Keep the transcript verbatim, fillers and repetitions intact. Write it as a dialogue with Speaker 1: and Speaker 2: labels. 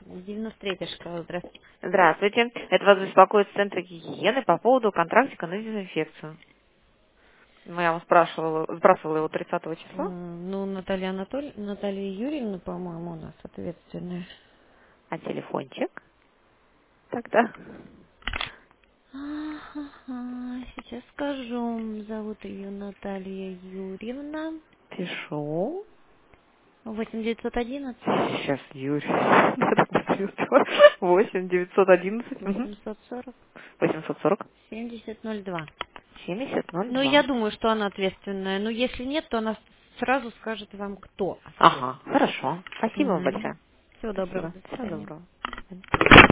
Speaker 1: девяносто третья школа, здравствуйте.
Speaker 2: Здравствуйте. Это вас беспокоит с центра гигиены по поводу контрактика на дезинфекцию. Ну, я вам спрашивала, сбрасывала его тридцатого числа.
Speaker 1: М, Ну, Наталья Анатоль... Наталья Юрьевна, по-моему, у нас ответственная.
Speaker 2: А телефончик? Тогда
Speaker 1: Ага, сейчас скажу. Зовут ее Наталья Юрьевна.
Speaker 2: пишу.
Speaker 1: восемь девятьсот одиннадцать
Speaker 2: Сейчас, Юрий. восемь девятьсот одиннадцать.
Speaker 1: восемьсот сорок
Speaker 2: восемьсот сорок.
Speaker 1: семьдесят ноль два.
Speaker 2: семьдесят ноль
Speaker 1: Ну, я
Speaker 2: два.
Speaker 1: думаю, что она ответственная. Но если нет, то она сразу скажет вам, кто
Speaker 2: Ага,
Speaker 1: ответственный.
Speaker 2: хорошо. Спасибо вам большое.
Speaker 1: Всего доброго.
Speaker 2: Спасибо.
Speaker 1: До
Speaker 2: Всего
Speaker 1: свидания.
Speaker 2: доброго.